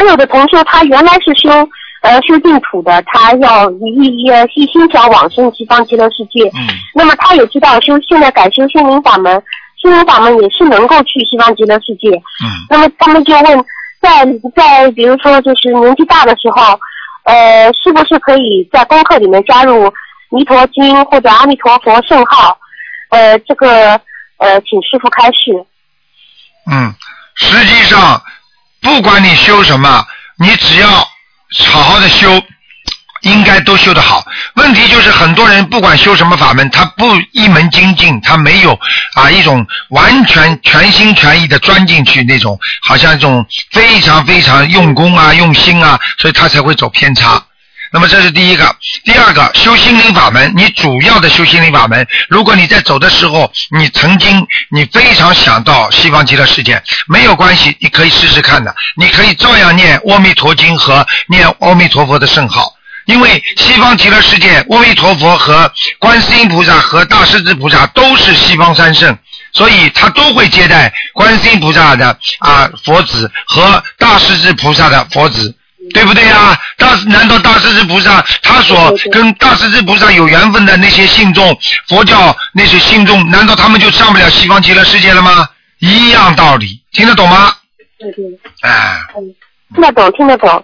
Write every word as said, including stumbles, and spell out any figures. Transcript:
有的同修他原来是修呃修净土的，他要一一一心想往生西方极乐世界。 嗯。 那么他也知道修现在改修心灵法门，心灵法门也是能够去西方极乐世界。 嗯。 那么他们就问，在在比如说就是年纪大的时候，呃，是不是可以在功课里面加入弥陀经或者阿弥陀佛圣号？呃，这个呃，请师父开示。 嗯，实际上不管你修什么，你只要好好的修，应该都修得好。问题就是很多人不管修什么法门，他不一门精进，他没有啊一种完全全心全意的钻进去那种，好像这种非常非常用功啊用心啊，所以他才会走偏差。那么这是第一个。第二个，修心灵法门，你主要的修心灵法门，如果你在走的时候你曾经你非常想到西方极乐世界，没有关系，你可以试试看的，你可以照样念阿弥陀经和念阿弥陀佛的圣号。因为西方极乐世界阿弥陀佛和观世音菩萨和大势至菩萨都是西方三圣，所以他都会接待观世音菩萨的啊佛子和大势至菩萨的佛子，对不对啊？大难道大势至菩萨他所跟大势至菩萨有缘分的那些信众，佛教那些信众，难道他们就上不了西方极乐世界了吗？一样道理，听得懂吗？ 对对。 哎。 听得懂，听得懂。